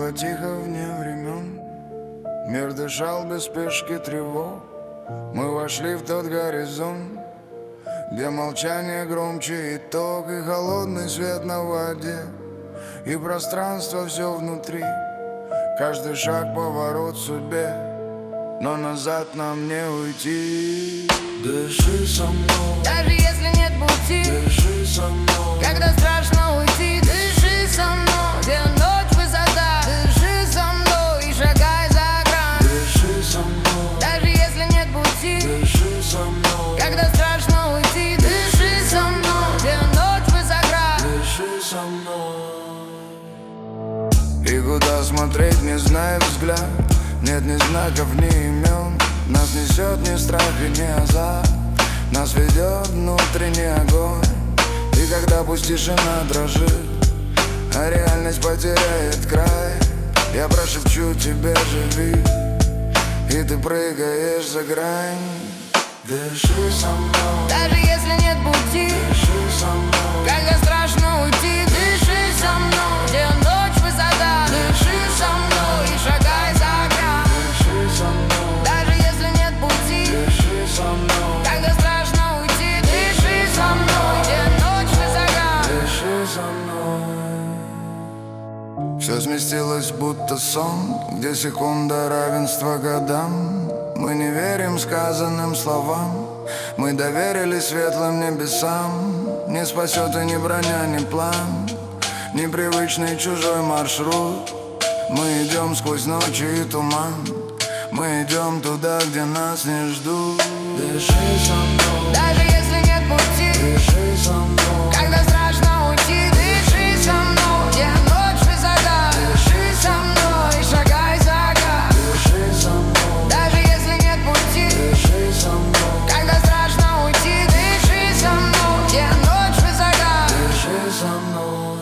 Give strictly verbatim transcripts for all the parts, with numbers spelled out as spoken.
Было тихо вне времен, мир дышал без спешки тревог. Мы вошли в тот горизонт, где молчание громче итог, и холодный свет на воде, и пространство все внутри. Каждый шаг поворот в судьбе, но назад нам не уйти. Дыши со мной, даже если нет пути. дыши со мной, Когда страшно уйти, дыши со мной. Где ночь высота, дыши со мной и шагай за грань. дыши со мной, Даже если нет пути. дыши со мной, Когда страшно уйти, дыши со мной. Где ночь высота, дыши со мной. И куда смотреть, не знаю взгляд. Нет ни знаков, ни имен. Нас несет ни страх и ни азарт. Нас ведет внутренний огонь. И когда пусть тишина дрожит, а реальность потеряет край, я прошепчу тебе, живи, и ты прыгаешь за грань. Дыши со мной, даже если нет пути. дыши со мной, Когда страшно уйти, дыши со мной. Где ночь высота, дыши со мной и шагай за грань. дыши со мной, Даже если нет пути. дыши со мной, Когда страшно уйти, дыши со мной. Где ночь высота, дыши со мной. Все сместилось, будто сон, где секунда равенства годам. Мы не верим сказанным словам, мы доверились светлым небесам. Не спасет и ни броня, ни план, ни привычный чужой маршрут. Мы идем сквозь ночи и туман, мы идем туда, где нас не ждут. Дыши со мной, даже если нет пути. дыши со мной, Когда страшно уйти, дыши со мной. Где ночь высота, дыши со мной и шагай за грань. дыши со мной, Даже если нет пути. дыши со мной, Когда страшно уйти, дыши со мной. Где ночь высота, дыши со мной.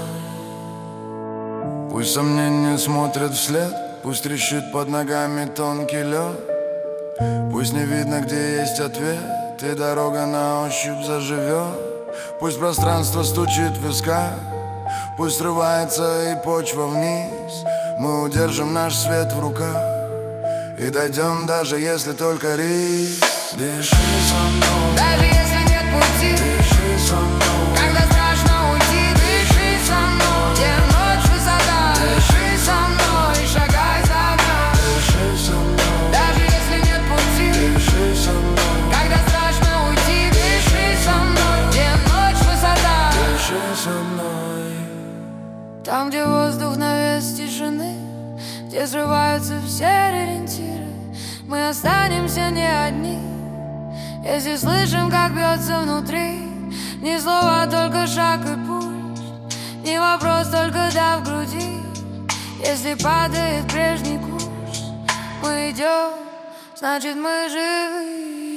Пусть сомнения смотрят вслед, пусть трещит под ногами тонкий лед. Пусть не видно, где есть ответ, и дорога на ощупь заживет. Пусть пространство стучит в висках, пусть срывается и почва вниз. Мы удержим наш свет в руках и дойдем, даже если только риск. Дыши со мной, даже если нет пути. дыши со мной, Когда страшно уйти, дыши со мной. Где ночь высота, дыши со мной и шагай за грань. дыши со мной, Даже если нет пути. дыши со мной, Когда страшно уйти, дыши со мной. Где ночь высота, дыши со мной. там, где воздух навес тишины, где срываются все ориентиры, мы останемся не одни. Если слышим, как бьется внутри, ни слова, только шаг и путь, не вопрос, только да в груди. Если падает прежний курс, мы идем, значит мы живы.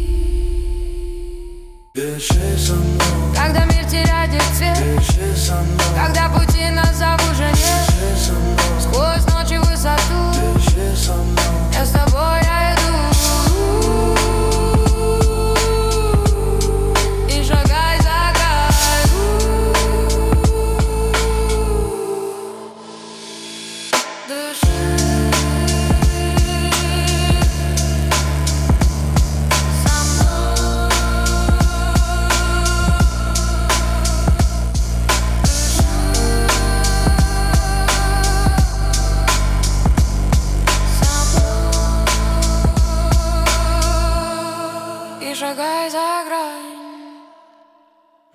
Дыши со мной, Когда мир теряет цвет, дыши со мной, когда пути назад уже нет, дыши со мной, сквозь ночь и высоту, дыши со мной, я с тобой я иду. И шагай за край. Дыши со мной. И шагай за грань.